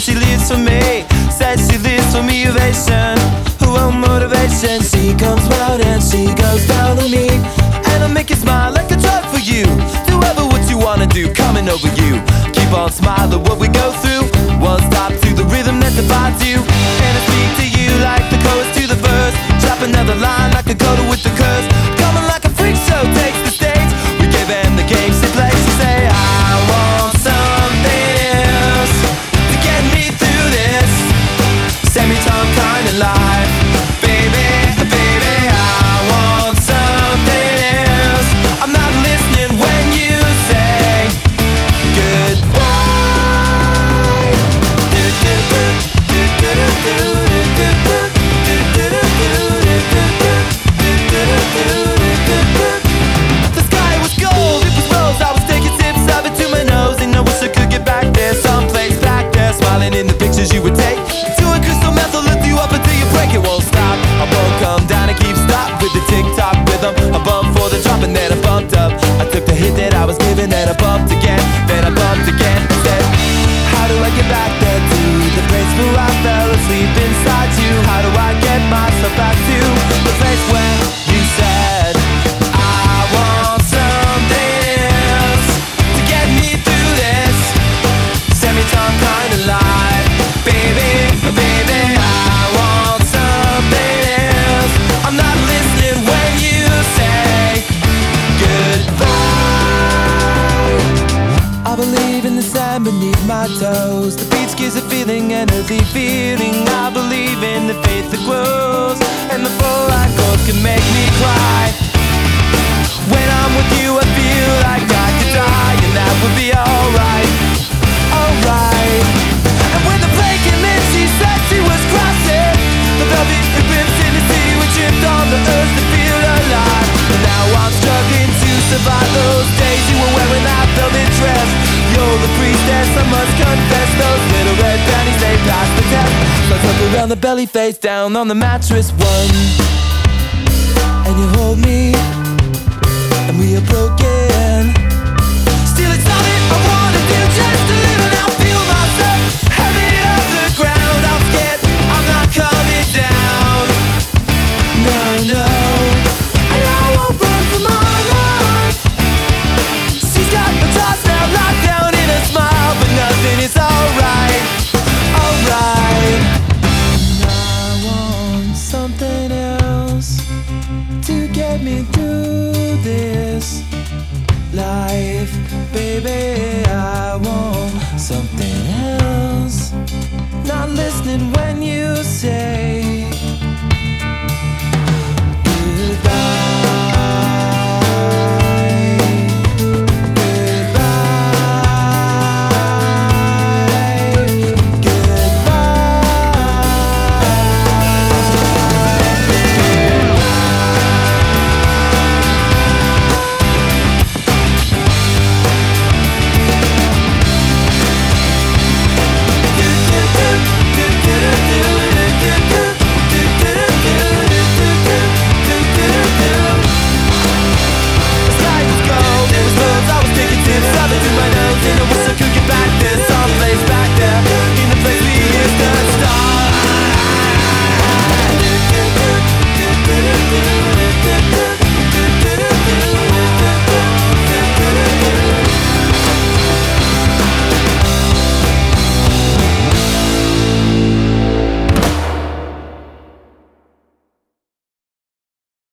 she lives for me. Says she lives for motivation. Oh, motivation. She comes round and she goes down on me, and I'll make you smile like a drug for you. Do ever what you wanna do, coming over you. Keep on smiling what we go through. One stop to the rhythm that divides you. And I speak to you like the chorus to the verse. Drop another line like a coda with the curse. Coming like a freak show takes the stage. We give them the game she plays. She say, I want something else to get me through this semi-time kind of life. Baby, baby, I want something else. I'm not listening when you say goodbye. The sky was gold, it was rose. I was taking sips of it to my nose, and I wish I could get back there, someplace back there, smiling in the pictures you would take. Doing crystal meth will lift you up until you break. It won't stop, I won't come down and keep stop with the tick-tock rhythm. I bumped for the drop and then I bumped up. I took the hit that I was given and I bumped again. Then I bumped again and said, how do I get back there to the place where I fell asleep inside you? How do I get myself back to the place where you said I want something else to get me through this semi-time kind of life? Baby, baby, I want something else. I'm not listening when you say goodbye. I believe in the sand beneath my toes. The beach gives a feeling, an earthy feeling. I believe in the faith that grows, and the full light goals can make me cry. When I'm with you I feel like I could die, and that would be alright, alright. And when the plane came in she said she was crossing the velvet ribbons in the sea. We tripped on the earth to feel alive, and now I'm struggling to survive those days you were wearing that velvet dress. You're the priestess, I must confess. Those little red panties, they passed the test. So I took around the belly, face down on the mattress one, and you hold me, and we are broken. Still it's all that I wanna do, just to live and I'll feel myself heavy off the ground. I'm scared, I'm not coming down. No, no, and I won't run for my life. She's got the toss now locked down in a smile, but nothing is alright, alright. And I want something else to get me through this life. Baby, I want something else. Not listening when you say